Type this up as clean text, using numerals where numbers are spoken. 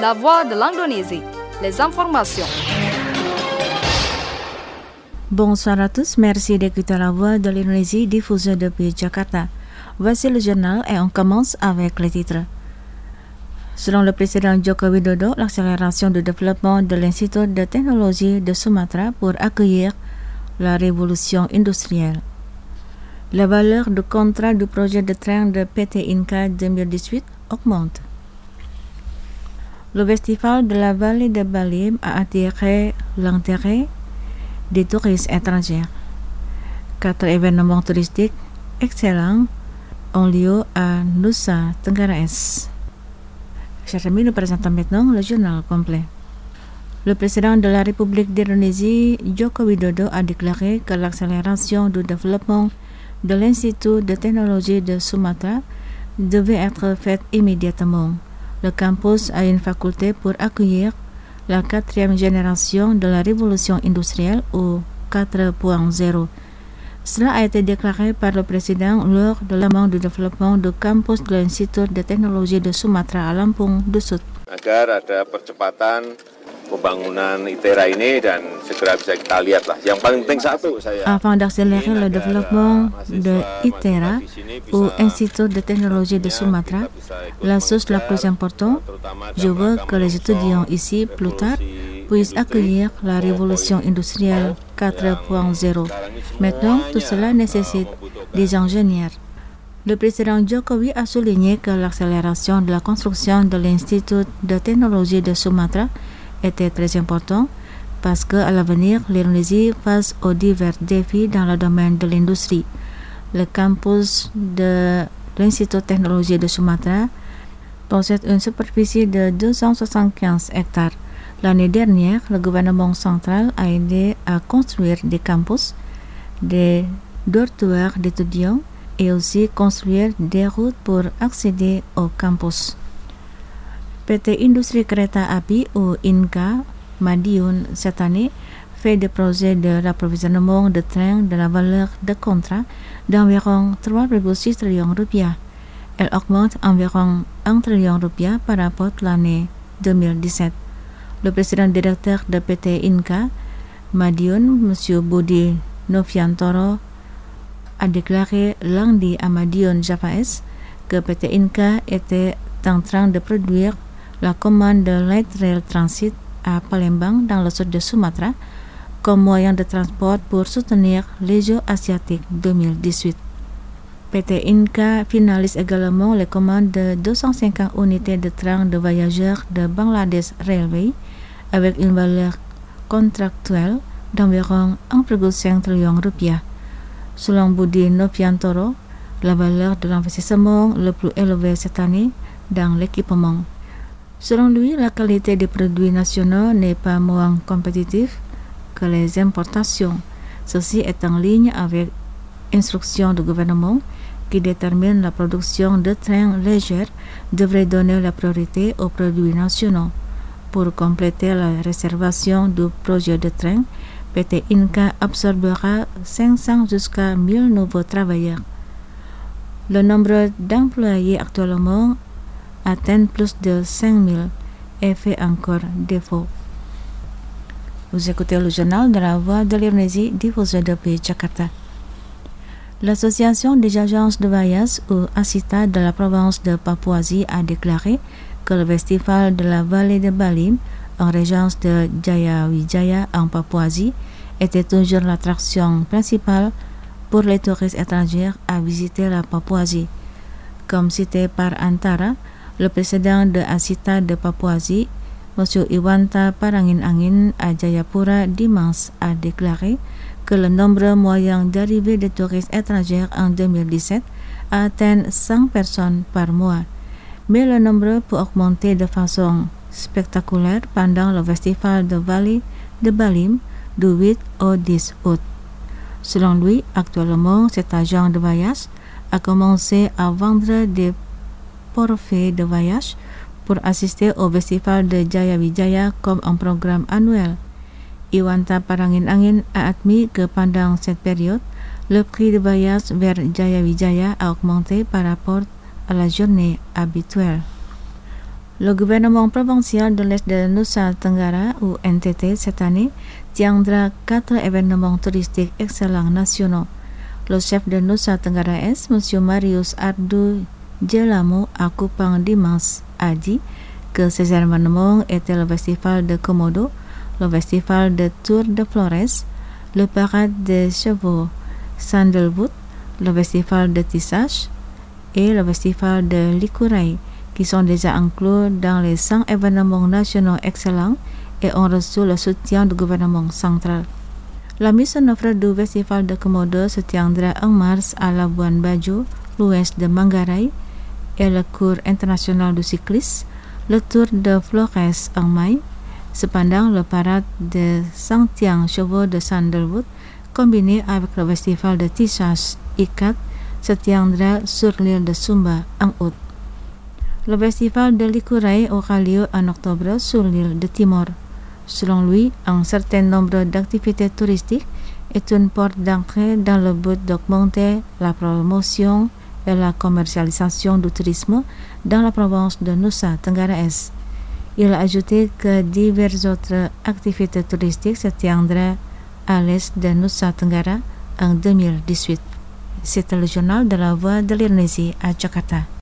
La voix de l'Indonésie, les informations. Bonsoir à tous, merci d'écouter la voix de l'Indonésie diffusée depuis Jakarta. Voici le journal et on commence avec les titres. Selon le président Joko Widodo, l'accélération du développement de l'Institut de technologie de Sumatra pour accueillir la révolution industrielle. La valeur du contrat du projet de train de PT Inca 2018 augmente. Le festival de la vallée de Balim a attiré l'intérêt des touristes étrangers. 4 événements touristiques excellents ont lieu à Nusa Tenggara Est. Chers amis, nous présentons maintenant le journal complet. Le président de la République d'Indonésie, Joko Widodo, a déclaré que l'accélération du développement de l'Institut de technologie de Sumatra devait être faite immédiatement. Le campus a une faculté pour accueillir la 4e génération de la révolution industrielle ou 4.0. Cela a été déclaré par le président lors de l'amont du développement du campus de l'Institut de technologie de Sumatra à Lampung du Sud. Agar ada percepatan pembangunan ITERA ini dan segera bisa kita lihat lah. Yang paling penting satu saya. Afin d'accélérer le développement de ITERA ou Institut de technologie de Sumatra, la chose la plus importante, je veux que les étudiants ici plus tard puissent accueillir la révolution industrielle 4.0. Maintenant, tout cela nécessite des ingénieurs. Le président Jokowi a souligné que l'accélération de la construction de l'Institut de technologie de Sumatra était très important parce qu'à l'avenir, l'Indonésie face aux divers défis dans le domaine de l'industrie. Le campus de l'Institut de technologie de Sumatra possède une superficie de 275 hectares. L'année dernière, le gouvernement central a aidé à construire des campus, des dortoirs d'étudiants et aussi construire des routes pour accéder au campus. PT Industrie Kereta Api ou INCA Madiun cette année fait des projets de l'approvisionnement de trains de la valeur de contrat d'environ 3,6 trillions rupiah. Elle augmente environ 1 trillion rupiah par rapport à l'année 2017. Le président directeur de PT Inca Madiun, M. Budi Noviantoro, a déclaré lundi à Madiun Java Est que PT Inca était en train de produire la commande de Light Rail Transit à Palembang dans le sud de Sumatra comme moyen de transport pour soutenir les Jeux asiatiques 2018. PT Inca finalise également les commandes de 250 unités de trains de voyageurs de Bangladesh Railway avec une valeur contractuelle d'environ 1,5 trillion rupiah. Selon Budi Noviantoro, la valeur de l'investissement le plus élevé cette année dans l'équipement. Selon lui, la qualité des produits nationaux n'est pas moins compétitive que les importations. Ceci est en ligne avec l'instruction du gouvernement qui détermine la production de trains légers devrait donner la priorité aux produits nationaux. Pour compléter la réservation du projet de train, PT Inca absorbera 500 jusqu'à 1000 nouveaux travailleurs. Le nombre d'employés actuellement atteint plus de 5000 et fait encore défaut. Vous écoutez le journal de la voix de l'Indonésie diffusé depuis Jakarta. L'Association des agences de voyage ou ASITA de la province de Papouasie a déclaré que le festival de la vallée de Balim, en régence de Jayawijaya en Papouasie, était toujours l'attraction principale pour les touristes étrangers à visiter la Papouasie. Comme cité par Antara, le président de ASITA de Papouasie, M. Iwanta Parangin-Angin à Jayapura dimanche, a déclaré que le nombre moyen d'arrivée de touristes étrangers en 2017 a atteint 100 personnes par mois. Mais le nombre peut augmenter de façon spectaculaire pendant le festival de vallée de Balim du 8 au 10 août. Selon lui, actuellement, cet agent de voyage a commencé à vendre des forfaits de voyage pour assister au festival de Jayawijaya comme un programme annuel. Iwanta Parangin-Angin a admis que pendant cette période, le prix de voyage vers Jayawijaya a augmenté par rapport à la journée habituelle. Le gouvernement provincial de l'Est de Nusa Tenggara, ou NTT, cette année, tiendra 4 événements touristiques excellents nationaux. Le chef de Nusa Tenggara Est, M. Marius Ardu Jelamo à Kupang dimanche, a dit que ces événements étaient le festival de Komodo, le festival de Tour de Flores, le parade des chevaux Sandalwood, le festival de tissage et le festival de Likurai, qui sont déjà inclus dans les 100 événements nationaux excellents et ont reçu le soutien du gouvernement central. La mise en œuvre du festival de Komodo se tiendra en mars à Labuan Bajo, l'ouest de Manggarai, et le cours international du cyclisme, le Tour de Flores en mai. Cependant, le parade de 100 chevaux de Sandalwood, combiné avec le festival de tissage Ikat, se tiendra sur l'île de Sumba en août. Le festival de Likurai aura lieu en octobre sur l'île de Timor. Selon lui, un certain nombre d'activités touristiques est une porte d'entrée dans le but d'augmenter la promotion et la commercialisation du tourisme dans la province de Nusa Tenggara Est. Il a ajouté que diverses autres activités touristiques se tiendraient à l'est de Nusa Tenggara en 2018. C'était le journal de la Voix de l'Indonésie à Jakarta.